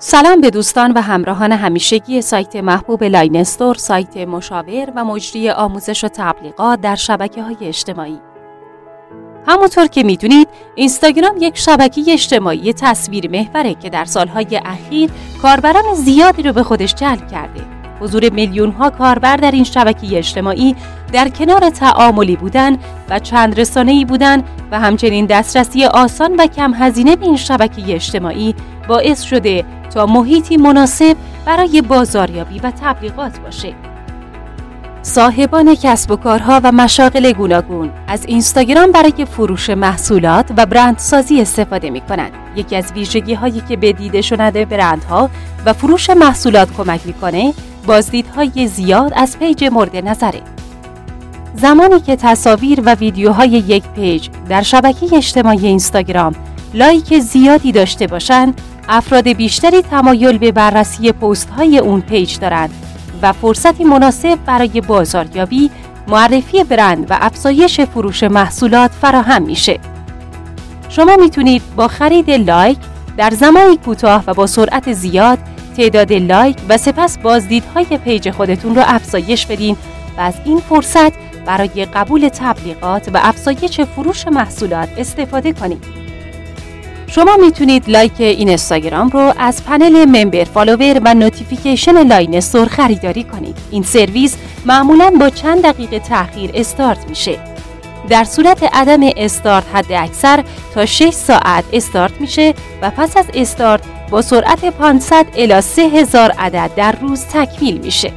سلام به دوستان و همراهان همیشگی سایت محبوب لاین استور، سایت مشاور و مجری آموزش و تبلیغات در شبکه‌های اجتماعی. همونطور که میدونید اینستاگرام یک شبکه اجتماعی تصویر محوره که در سالهای اخیر کاربران زیادی رو به خودش جلب کرده. حضور میلیون‌ها کاربر در این شبکه اجتماعی در کنار تعاملی بودن و چند رسانه‌ای بودن و همچنین دسترسی آسان و کم هزینه به این شبکه اجتماعی باعث شده تا محیطی مناسب برای بازاریابی و تبلیغات باشه. صاحبان کسب و کارها و مشاغل گوناگون از اینستاگرام برای فروش محصولات و برندسازی استفاده می‌کنند. یکی از ویژگی‌هایی که به دیده شدن برندها و فروش محصولات کمک می‌کنه، بازدیدهای زیاد از پیج مورد نظره. زمانی که تصاویر و ویدیوهای یک پیج در شبکه اجتماعی اینستاگرام لایک زیادی داشته باشند، افراد بیشتری تمایل به بررسی پست‌های اون پیج دارند و فرصتی مناسب برای بازاریابی، معرفی برند و افزایش فروش محصولات فراهم میشه. شما میتونید با خرید لایک در زمانی کوتاه و با سرعت زیاد تعداد لایک و سپس بازدیدهای پیج خودتون رو افزایش بدین و از این فرصت برای قبول تبلیغات و افزایش فروش محصولات استفاده کنید. شما میتونید لایک اینستاگرام رو از پنل ممبر، فالوور و نوتیفیکیشن لاین استور خریداری کنید. این سرویس معمولاً با چند دقیقه تأخیر استارت میشه. در صورت عدم استارت حد اکثر تا 6 ساعت استارت میشه و پس از استارت با سرعت 500 الی 3000 عدد در روز تکمیل میشه.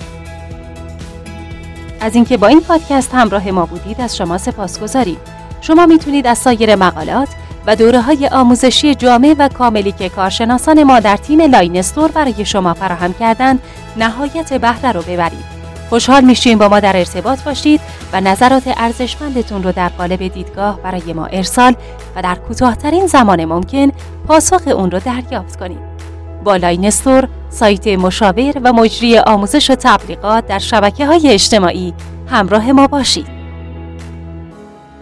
از اینکه با این پادکست همراه ما بودید از شما سپاسگزاریم. شما میتونید از سایر مقالات و دوره‌های آموزشی جامع و کاملی که کارشناسان ما در تیم لاین استور برای شما فراهم کردند نهایت بهره رو ببرید. خوشحال میشیم با ما در ارتباط باشید و نظرات ارزشمندتون رو در قالب دیدگاه برای ما ارسال و در کوتاه‌ترین زمان ممکن پاسخ اون رو دریافت کنید. با لاین استور، سایت مشاور و مجری آموزش و تبلیغات در شبکه‌های اجتماعی همراه ما باشید.